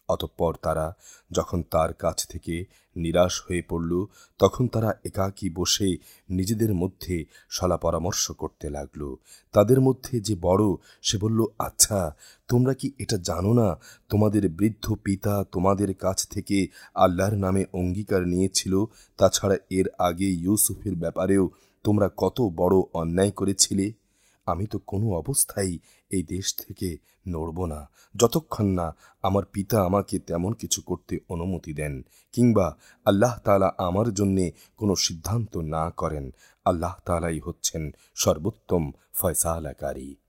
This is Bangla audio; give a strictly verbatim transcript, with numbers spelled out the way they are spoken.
অতঃপর তারা যখন তার কাছ থেকে নিরাশ হয়ে পড়ল, তখন তারা একাকী বসে নিজেদের মধ্যে সলা পরামর্শ করতে লাগল। তাদের মধ্যে যে বড়, সে বলল, আচ্ছা, তোমরা কি এটা জানো না, তোমাদের বৃদ্ধ পিতা তোমাদের কাছ থেকে আল্লাহর নামে অঙ্গীকার নিয়েছিল? তাছাড়া এর আগে ইউসুফের ব্যাপারেও তোমরা কত বড় অন্যায় করেছিলে। আমি তো কোনো অবস্থায় এই দেশ থেকে নড়ব না, যতক্ষণ না আমার পিতা আমাকে তেমন কিছু করতে অনুমতি দেন, কিংবা আল্লাহ তাআলা আমার জন্যে কোনো সিদ্ধান্ত না করেন। আল্লাহ তাআলাই হচ্ছেন সর্বোত্তম ফয়সালাকারী।